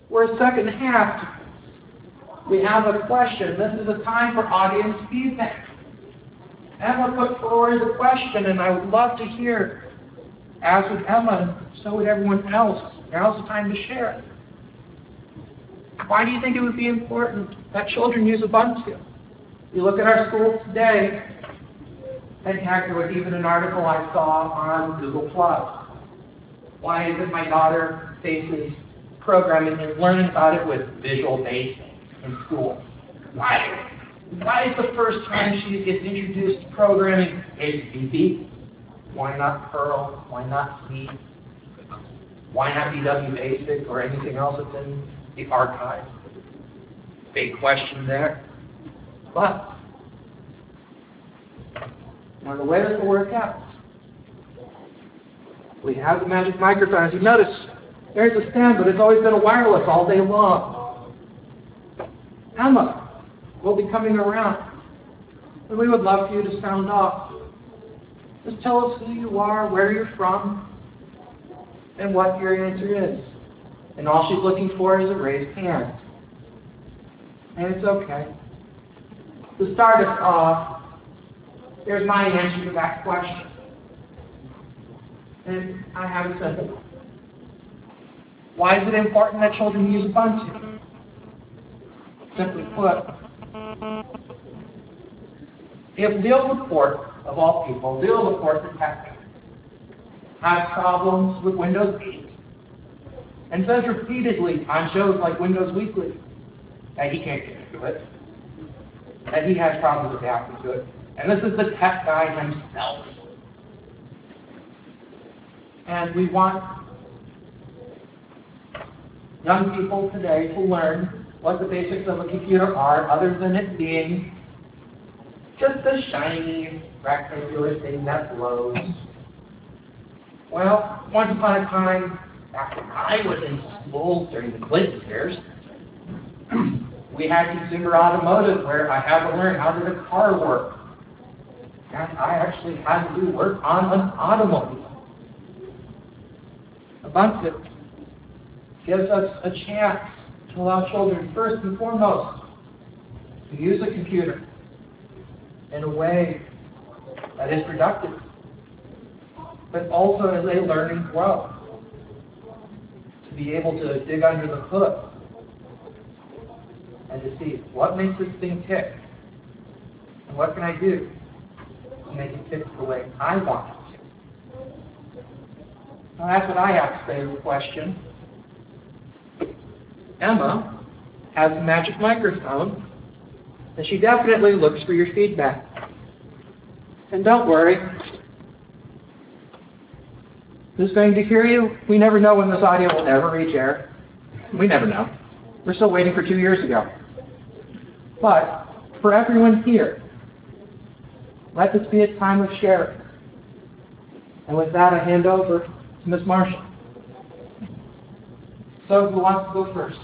We're second half. We have a question. This is a time for audience feedback. Emma put forward the question, and I would love to hear, as with Emma, so would everyone else. Now's the time to share. Why do you think it would be important that children use Ubuntu? You look at our schools today, and heck, there was even an article I saw on Google+. Why is it my daughter faces programming and learning about it with Visual Basic in school? Why is the first time she gets introduced to programming VB? Why not Perl? Why not C? Why not VW Basic or anything else that's in the archive? Big question there. But the way this will work out, we have the magic microphone. As you notice, there's a stand, but it's always been a wireless all day long. Emma will be coming around, and we would love for you to sound off. Just tell us who you are, where you're from, and what your answer is. And all she's looking for is a raised hand. And it's okay. To start us off, here's my answer to that question. And I have it simple. Why is it important that children use Ubuntu? Simply put, if Leo Laporte, of all people, Leo Laporte the tech guy, has problems with Windows 8 and says repeatedly on shows like Windows Weekly that he can't get into it, that he has problems adapting to it, and this is the tech guy himself. And we want young people today to learn what the basics of a computer are, other than it being just a shiny, rectangular thing that blows. Well, once upon a time, back when I was in school during the Clinton years, we had consumer automotive where I had to learn how did a car work. And I actually had to do work on an automobile. Ubuntu gives us a chance to allow children, first and foremost, to use a computer in a way that is productive, but also as they learn and grow, to be able to dig under the hood and to see what makes this thing tick, and what can I do to make it tick the way I want it to. Well, that's what I have to say to the question. Emma has a magic microphone, and she definitely looks for your feedback. And don't worry, who's going to hear you? We never know when this audio will ever reach air. We never know. We're still waiting for 2 years ago. But for everyone here, let this be a time of sharing. And with that, I hand over to Ms. Marshall. So who wants to go first?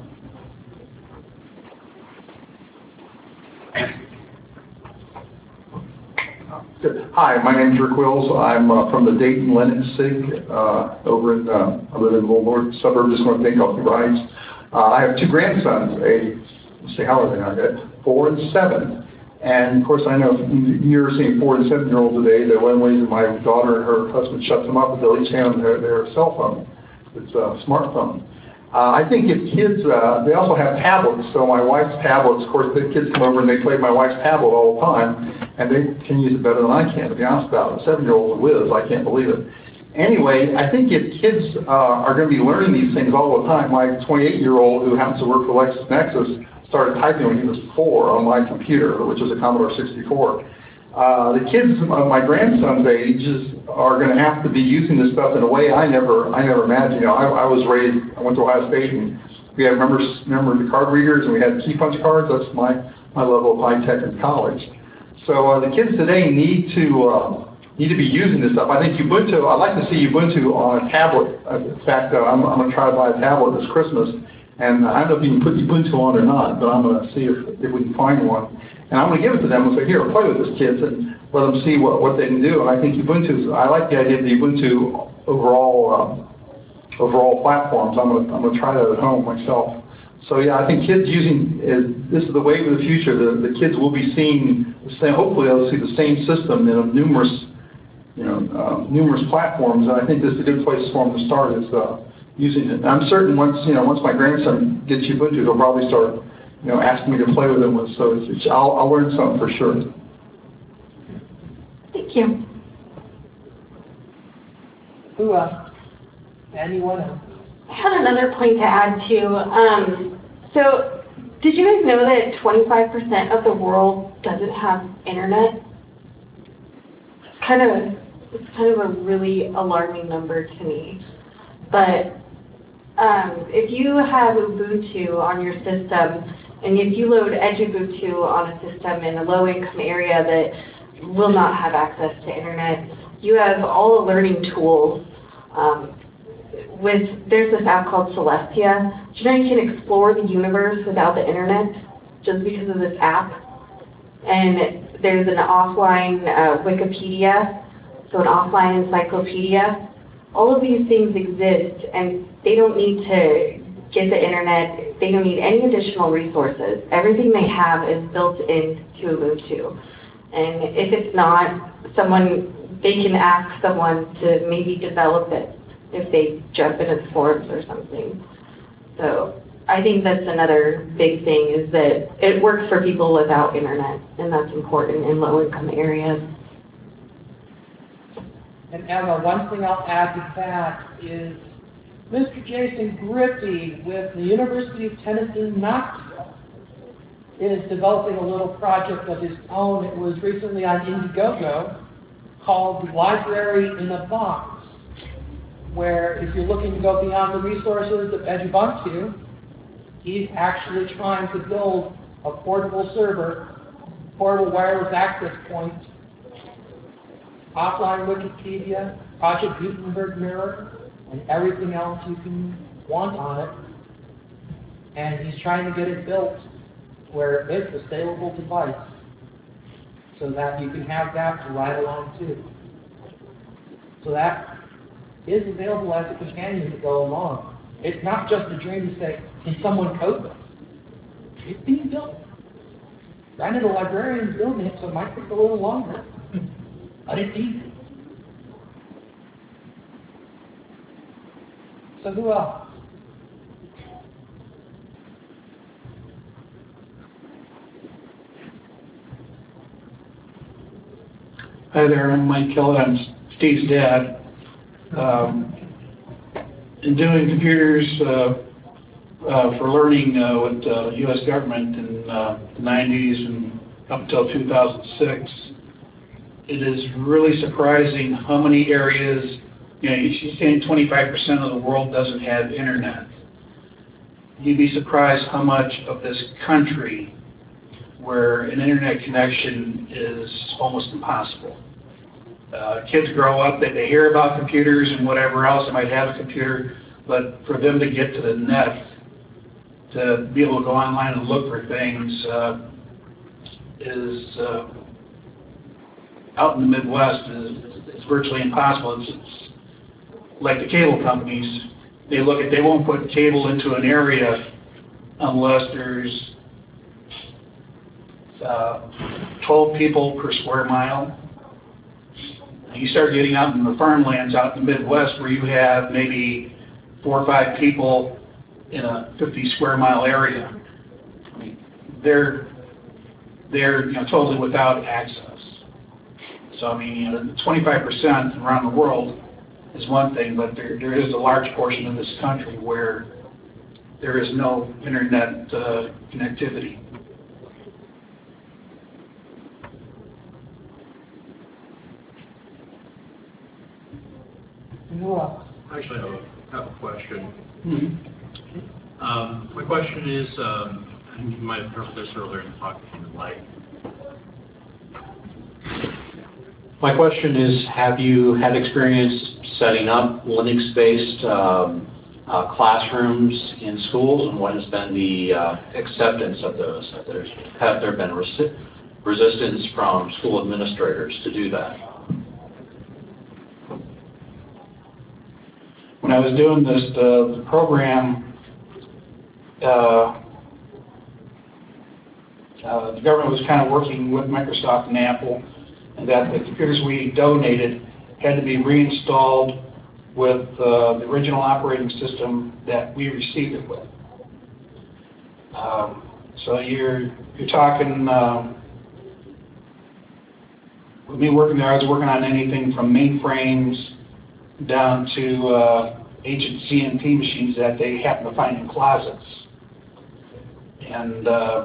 Hi, my name is Rick Wills. I'm from the Dayton Leninsk over in, I live in a little north suburb just north of Dayton, off the Rise. I have two grandsons, let's see, how old are they now? 4 and 7. And of course, I know you're seeing 4 and 7-year-olds today that one way my daughter and her husband shut them up, they'll each hand their cell phone. It's a smartphone. I think if kids, they also have tablets, so my wife's tablets, of course, the kids come over and they play my wife's tablet all the time, and they can use it better than I can, to be honest about it. 7-year-old whiz, I can't believe it. Anyway, I think if kids are going to be learning these things all the time, my 28-year-old who happens to work for LexisNexis started typing when he was 4 on my computer, which is a Commodore 64. The kids of my grandson's ages are going to have to be using this stuff in a way I never imagined. You know, I was raised, I went to Ohio State, and we had remember the card readers, and we had key punch cards. That's my level of high tech in college. So the kids today need to be using this stuff. I think Ubuntu. I'd like to see Ubuntu on a tablet. In fact, I'm going to try to buy a tablet this Christmas, and I don't know if you can put Ubuntu on or not, but I'm going to see if we can find one. And I'm going to give it to them and say, here, play with this, kids, and let them see what they can do. And I think Ubuntu, I like the idea of the Ubuntu overall overall platforms. I'm gonna try that at home myself. So yeah, I think kids this is the wave of the future. The kids will be seeing the same. Hopefully, they'll see the same system in numerous platforms. And I think this is a good place for them to start is using it. And I'm certain once my grandson gets Ubuntu, he'll probably start asking me to play with it. So I'll learn something for sure. Thank you. Who else? Anyone else? I had another point to add too. So, did you guys know that 25% of the world doesn't have internet? It's kind of a really alarming number to me. But if you have Ubuntu on your system, and if you load EdgeUbuntu on a system in a low-income area that will not have access to internet, you have all the learning tools. There's this app called Celestia. Do you know you can explore the universe without the internet just because of this app? And there's an offline Wikipedia, so an offline encyclopedia. All of these things exist, and they don't need to get the internet. They don't need any additional resources. Everything they have is built into Ubuntu. And if it's not, they can ask someone to maybe develop it if they jump into the forums or something. So I think that's another big thing, is that it works for people without internet, and that's important in low-income areas. And Emma, one thing I'll add to that is Mr. Jason Griffey with the University of Tennessee, Knoxville, is developing a little project of his own. It was recently on Indiegogo called the Library in a Box, where if you're looking to go beyond the resources of EdgeUbuntu, he's actually trying to build a portable server, portable wireless access point, offline Wikipedia, Project Gutenberg Mirror, and everything else you can want on it. And he's trying to get it built where it's a saleable device so that you can have that to ride along too. So that is available as a companion to go along. It's not just a dream to say, can someone code this? It's being built. I know the librarian's building it, so it might take a little longer. But it's easy. So who else? Hi there, I'm Mike Kellett. I'm Steve's dad. In doing computers for learning with the U.S. government in the 90s and up until 2006, it is really surprising how many areas, she's saying 25% of the world doesn't have internet. You'd be surprised how much of this country where an internet connection is almost impossible. Kids grow up, they hear about computers and whatever else, they might have a computer, but for them to get to the net, to be able to go online and look for things is out in the Midwest is virtually impossible. It's like the cable companies. They won't put cable into an area unless there's 12 people per square mile. You start getting out in the farmlands out in the Midwest where you have maybe 4 or 5 people in a 50 square mile area. I mean, they're totally without access. So I mean, 25% around the world is one thing, but there is a large portion of this country where there is no internet connectivity. Actually, I have a question. Mm-hmm. My question is, and you might have heard this earlier in the talk if you would like. My question is, have you had experience setting up Linux-based classrooms in schools, and what has been the acceptance of those? Have there been resistance from school administrators to do that? When when I was doing this, the program, the government was kind of working with Microsoft and Apple, and that the computers we donated had to be reinstalled with the original operating system that we received it with. So you're talking, with me working there, I was working on anything from mainframes down to ancient CNC machines that they happen to find in closets. And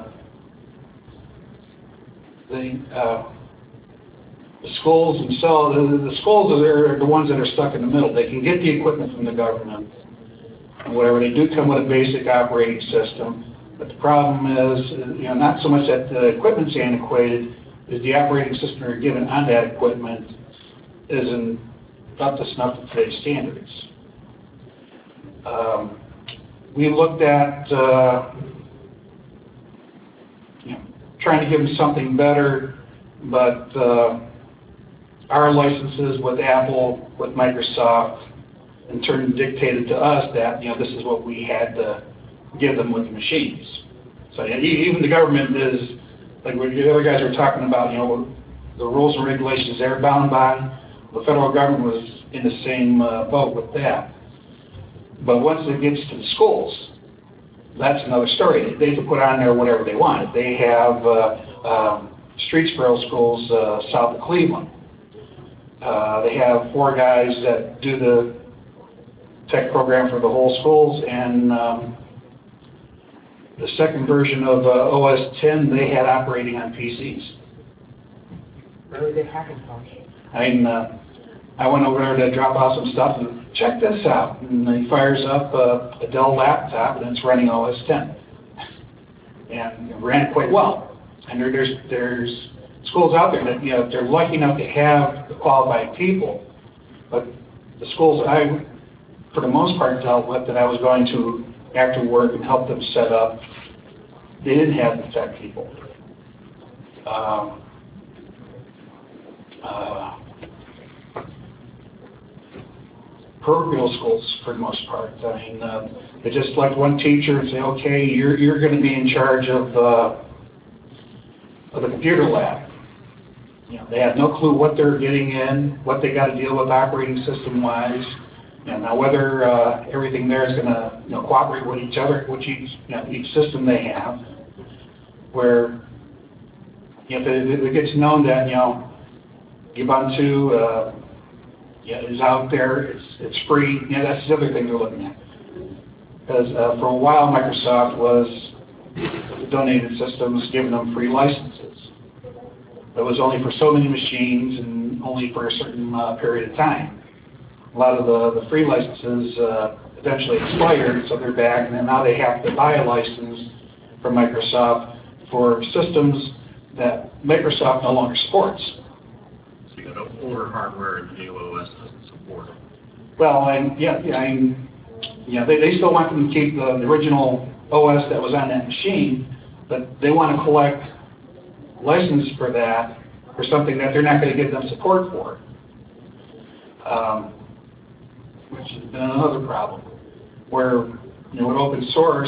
the schools themselves, the schools are the ones that are stuck in the middle. They can get the equipment from the government and whatever. They do come with a basic operating system. But the problem is, not so much that the equipment's antiquated, is the operating system they're given on that equipment isn't up to snuff to today's standards. We looked at trying to give them something better, but our licenses with Apple, with Microsoft, in turn dictated to us that this is what we had to give them with the machines. So even the government is, like what the other guys were talking about, the rules and regulations they're bound by. The federal government was in the same boat with that. But once it gets to the schools, that's another story. They can put on there whatever they want. They have Streetsboro schools south of Cleveland. They have 4 guys that do the tech program for the whole schools, and the second version of OS 10 they had operating on PCs. Where are they hacking from? I went over there to drop off some stuff and check this out. And he fires up a Dell laptop and it's running OS 10. And it ran quite well. And there's schools out there that they're lucky enough to have the qualified people. But the schools I, for the most part, dealt with that I was going to after work and help them set up, they didn't have the tech people. Parochial schools, for the most part. They just select one teacher and say, okay, you're going to be in charge of the computer lab. They have no clue what they're getting in, what they got to deal with operating system-wise. Now whether everything there is going to cooperate with each other, which each system they have, where if it gets known that Ubuntu is out there, it's free. That's the other thing they're looking at. Because for a while, Microsoft was the donated systems giving them free licenses. It was only for so many machines and only for a certain period of time. A lot of the free licenses eventually expired, so they're back, and then now they have to buy a license from Microsoft for systems that Microsoft no longer supports. So you got to order hardware and the new OS doesn't support it. Well, they still want them to keep the original OS that was on that machine, but they want to collect license for that for something that they're not going to give them support for, which has been another problem. Where with open source,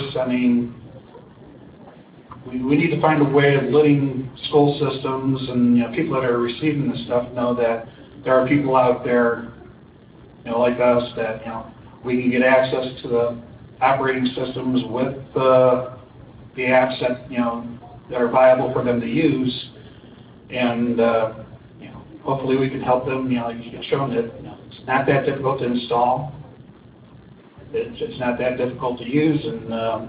we need to find a way of letting school systems and people that are receiving this stuff know that there are people out there, like us, that we can get access to the operating systems with the apps that that are viable for them to use, and hopefully we can help them. Like you can show them that it's not that difficult to install. It's not that difficult to use, and A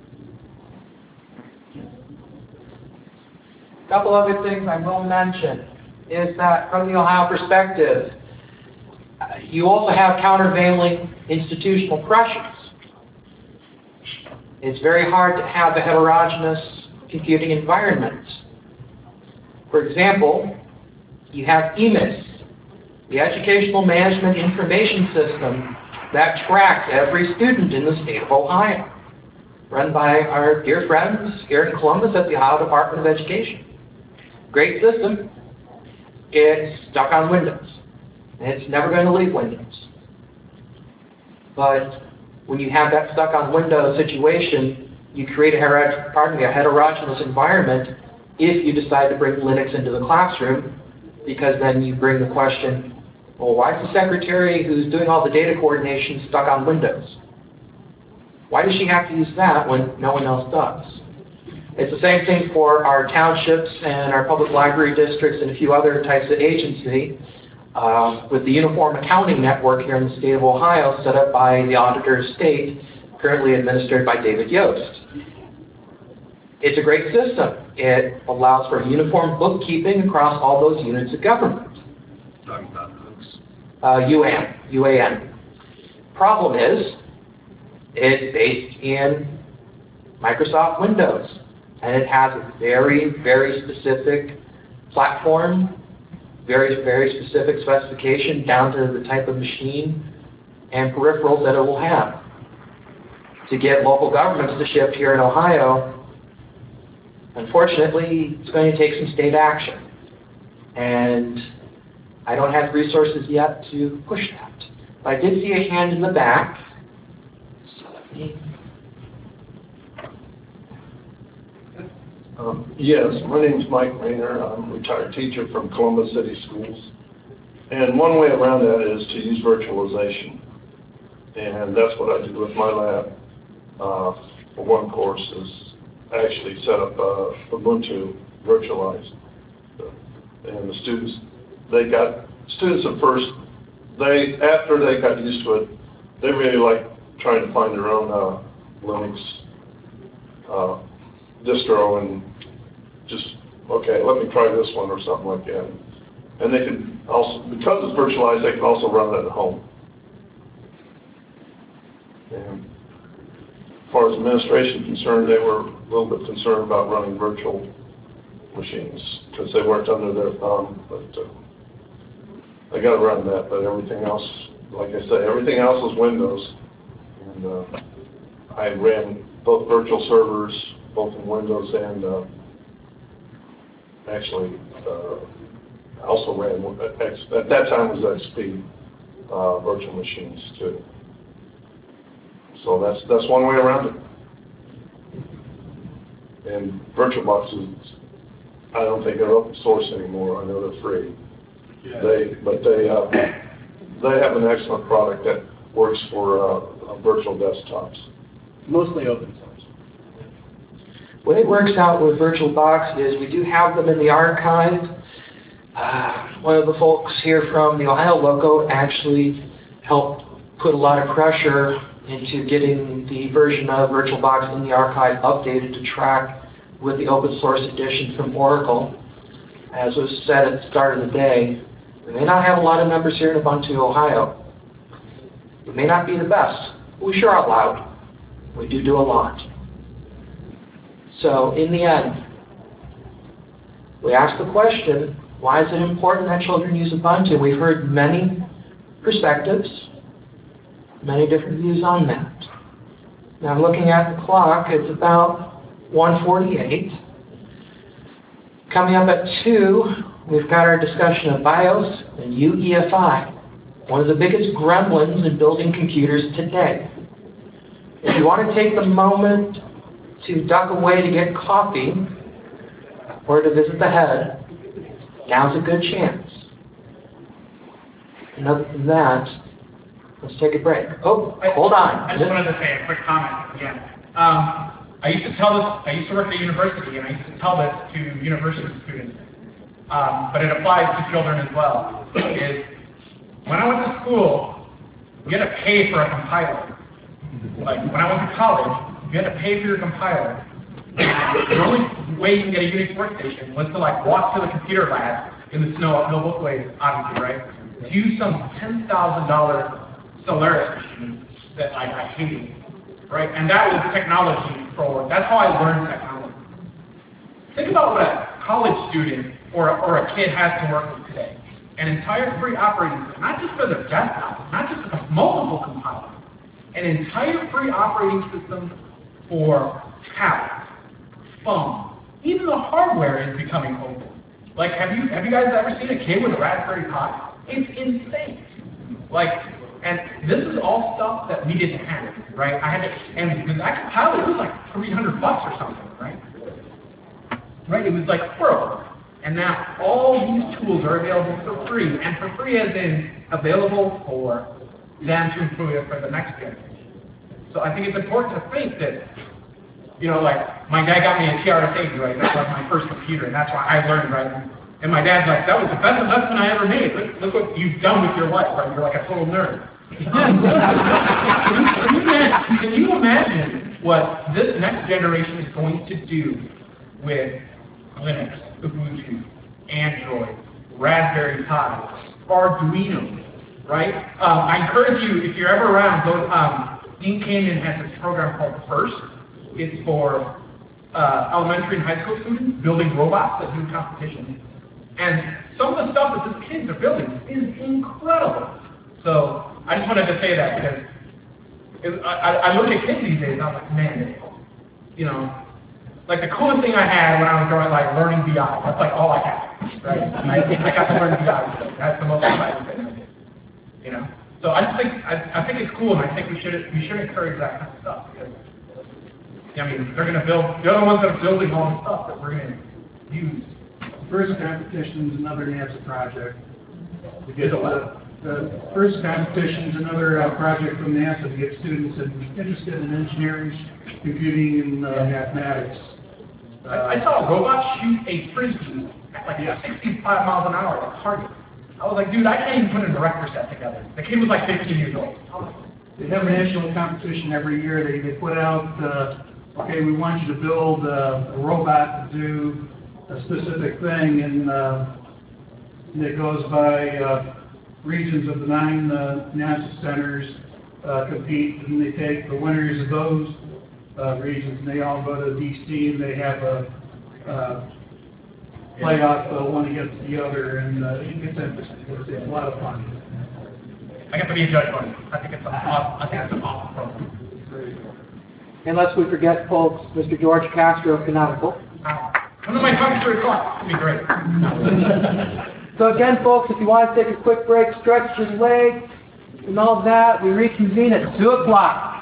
couple other things I will mention is that from the Ohio perspective, you also have countervailing institutional pressures. It's very hard to have a heterogeneous computing environment. For example, you have EMIS, the Educational Management Information System that tracks every student in the state of Ohio, run by our dear friends here in Columbus at the Ohio Department of Education. Great system. It's stuck on Windows. And it's never going to leave Windows. But when you have that stuck on Windows situation, you create a heterogeneous environment if you decide to bring Linux into the classroom, because then you bring the question, well, why is the secretary who's doing all the data coordination stuck on Windows? Why does she have to use that when no one else does? It's the same thing for our townships and our public library districts and a few other types of agency. With the Uniform Accounting Network here in the state of Ohio, set up by the Auditor of State, currently administered by David Yost. It's a great system. It allows for uniform bookkeeping across all those units of government. Talking about books. UAN. Problem is, it's based in Microsoft Windows, and it has a very, very specific platform, very, very specific specification down to the type of machine and peripherals that it will have. To get local governments to shift here in Ohio, unfortunately, it's going to take some state action. And I don't have resources yet to push that. But I did see a hand in the back. So let me... Yes, my name is Mike Rayner. I'm a retired teacher from Columbus City Schools. And one way around that is to use virtualization. And that's what I do with my lab. For one course is actually set up Ubuntu virtualized. And the students at first, after they got used to it, they really like trying to find their own Linux distro and just, okay, let me try this one or something like that. And they can also, because it's virtualized, they can also run it at home. And as far as administration is concerned, they were a little bit concerned about running virtual machines because they weren't under their thumb, but I got around that. But everything else, like I say, everything else is Windows. And I ran both virtual servers, both in Windows and actually also ran, at that time it was XP virtual machines too. So that's one way around it. And VirtualBox is, I don't think they're open source anymore. I know they're free. Yeah. They have an excellent product that works for virtual desktops. Mostly open source. The way it works out with VirtualBox is we do have them in the archive. One of the folks here from the Ohio loco actually helped put a lot of pressure into getting the version of VirtualBox in the archive updated to track with the open source edition from Oracle. As was said at the start of the day, we may not have a lot of members here in Ubuntu, Ohio. We may not be the best, but we sure are loud. We do a lot. So in the end, we ask the question, why is it important that children use Ubuntu? We've heard many perspectives, many different views on that. Now looking at the clock, it's about 1:48. Coming up at 2, we've got our discussion of BIOS and UEFI, one of the biggest gremlins in building computers today. If you want to take the moment to duck away to get coffee or to visit the head, now's a good chance. And other than that, let's take a break. Oh, hold on. I just wanted to say a quick comment again. I used to work at a university, and I used to tell this to university students, but it applies to children as well, is when I went to school, you had to pay for a compiler. Like, when I went to college, you had to pay for your compiler. The only way you can get a Unix workstation was to like walk to the computer lab in the snow uphill both ways, obviously, right? To use some $10,000 Solaris machine that I hated, right? And that was technology that's how I learned technology. Think about what a college student or a kid has to work with today. An entire free operating system, not just for their desktop, not just multiple compilers, an entire free operating system for tablets, phones. Even the hardware is becoming open. Like, have you guys ever seen a kid with a Raspberry Pi? It's insane. Like, And this is all stuff that we didn't have, right? I had to, and because I compiled it was like $300 or something, right? Right, it was like horrible. And now all these tools are available for free, and for free as in available for them to improve it for the next generation. So I think it's important to think that, you know, like, my dad got me a TRS-80, right? That's like my first computer, and that's why I learned, right? And my dad's like, that was the best investment I ever made. Look what you've done with your life, right? You're like a total nerd. Can you imagine what this next generation is going to do with Linux, Ubuntu, Android, Raspberry Pi, Arduino, right? I encourage you, if you're ever around, go, Dean Canyon has this program called FIRST. It's for elementary and high school students building robots that do competition. And some of the stuff that these kids are building is incredible. So I just wanted to say that because I look at kids these days and I'm like, man, you know, like the coolest thing I had when I was growing, like learning BI. That's like all I had, right? I got to learn BI. That's the most exciting thing I did, you know. So I just think I think it's cool, and I think we should encourage that kind of stuff because I mean they're going to build. They're the ones that are building all the stuff that we're going to use. First competition is another NASA project. The first competition is another project from NASA to get students interested in engineering, computing, and mathematics. I saw a robot shoot a frisbee at like 65 miles an hour at a target. I was like, dude, I can't even put an erector set together. The kid was like 15 years old. They have a national competition every year. They put out, okay, we want you to build a robot to do a specific thing, and it goes by regions of the 9 NASA centers compete, and they take the winners of those regions, and they all go to D.C. and they have a playoff one against the other, and it's interesting. It's a lot of fun. I get to be a judge on it. I think it's an awesome program. And lest we forget, folks, Mr. George Castro Canonical. Come to my talk 3 o'clock. It'll be great. So again, folks, if you want to take a quick break, stretch your legs and all that, we reconvene at 2 o'clock.